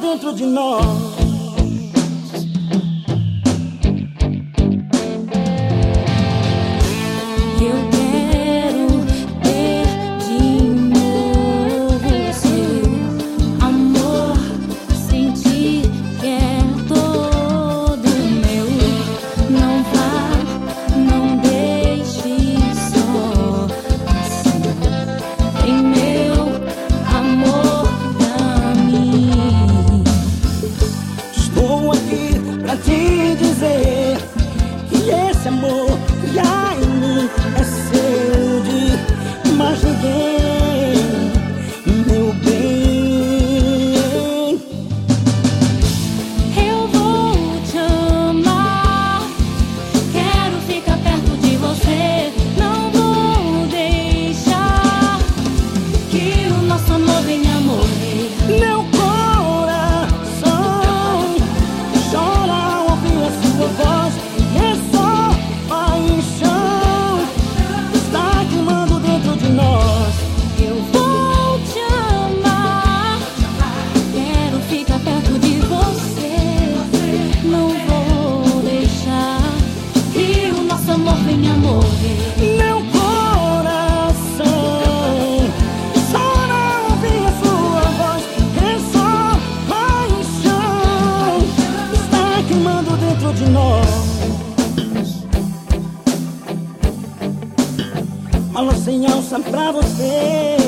dentro de nós. Pra te dizer que esse amor que há em mim é seu de mais ninguém, meu bem. Eu vou te amar, quero ficar perto de você, não vou deixar que o nosso amor venha morrer. Meu voz é só paixão, está queimando dentro de nós. Eu vou te amar, quero ficar perto de você, não vou deixar que o nosso amor venha morrer. Meu coração só não ouvir a sua voz, é só paixão, está queimando dentro de nós. Alô sem alça pra você.